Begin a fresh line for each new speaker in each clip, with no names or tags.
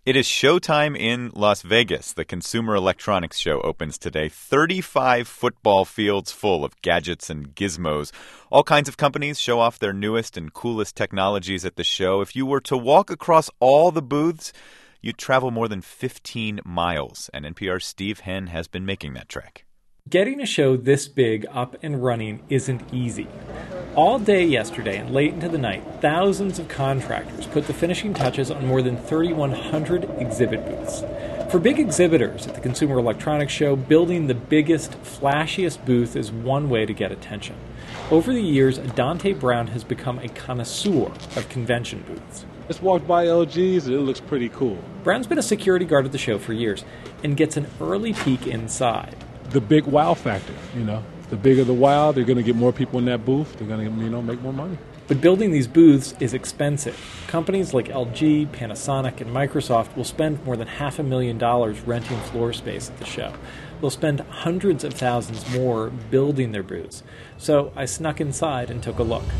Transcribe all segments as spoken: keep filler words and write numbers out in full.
It is showtime in Las Vegas. The Consumer Electronics Show opens today. thirty-five football fields full of gadgets and gizmos. All kinds of companies show off their newest and coolest technologies at the show. If you were to walk across all the booths, you'd travel more than fifteen miles. And N P R's Steve Henn has been making that trek.
Getting a show this big up and running isn't easy. All day yesterday and late into the night, thousands of contractors put the finishing touches on more than thirty-one hundred exhibit booths. For big exhibitors at the Consumer Electronics Show, building the biggest, flashiest booth is one way to get attention. Over the years, Dante Brown has become a connoisseur of convention booths.
Just walked by L G's and it looks pretty cool.
Brown's been a security guard at the show for years and gets an early peek inside.
The big wow factor, you know. The bigger the wow, they're going to get more people in that booth. They're going to, you know, make more money.
But building these booths is expensive. Companies like L G, Panasonic, and Microsoft will spend more than half a million dollars renting floor space at the show. They'll spend hundreds of thousands more building their booths. So I snuck inside and took a look.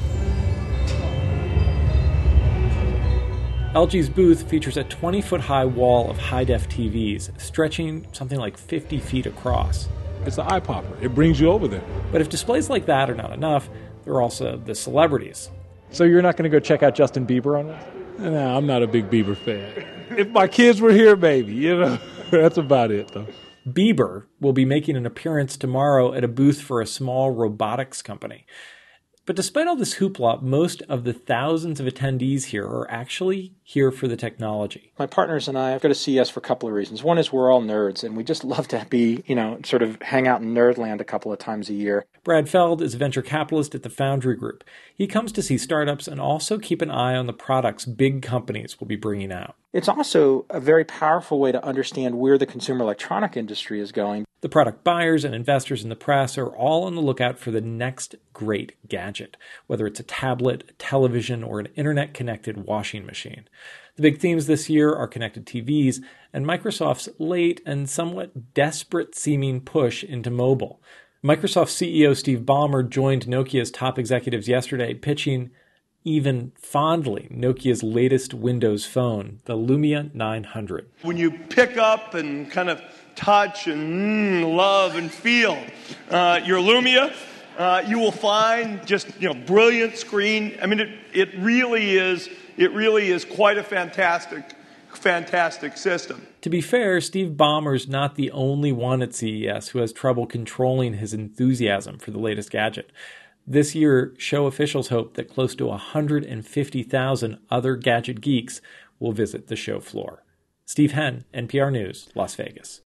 L G's booth features a twenty-foot-high wall of high-def T Vs, stretching something like fifty feet across.
It's an eye popper. It brings you over there.
But if displays like that are not enough, there are also the celebrities.
So you're not going to go check out Justin Bieber on this?
No, I'm not a big Bieber fan. If my kids were here, maybe, you know. That's about it, though.
Bieber will be making an appearance tomorrow at a booth for a small robotics company. But despite all this hoopla, most of the thousands of attendees here are actually here for the technology.
My partners and I go to C E S for a couple of reasons. One is we're all nerds, and we just love to be, you know, sort of hang out in Nerdland a couple of times a year.
Brad Feld is a venture capitalist at the Foundry Group. He comes to see startups and also keep an eye on the products big companies will be bringing out.
It's also a very powerful way to understand where the consumer electronic industry is going.
The product buyers and investors in the press are all on the lookout for the next great gadget, whether it's a tablet, a television, or an internet-connected washing machine. The big themes this year are connected T Vs and Microsoft's late and somewhat desperate-seeming push into mobile. Microsoft C E O Steve Ballmer joined Nokia's top executives yesterday, pitching, even fondly, Nokia's latest Windows phone, the Lumia nine hundred.
When you pick up and kind of touch and mm, love and feel uh, your Lumia, uh, you will find just, you know, brilliant screen. I mean, it, it really is, it really is quite a fantastic, fantastic system.
To be fair, Steve Ballmer's not the only one at C E S who has trouble controlling his enthusiasm for the latest gadget. This year, show officials hope that close to one hundred fifty thousand other gadget geeks will visit the show floor. Steve Henn, N P R News, Las Vegas.